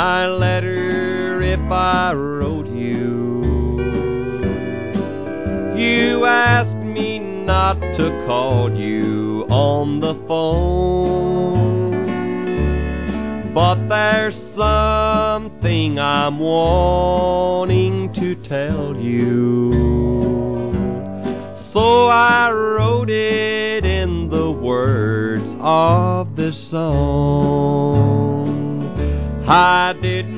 my letter if I wrote you. You asked me not to call you on the phone, but there's something I'm wanting to tell you. So I wrote it in the words of this song. I didn't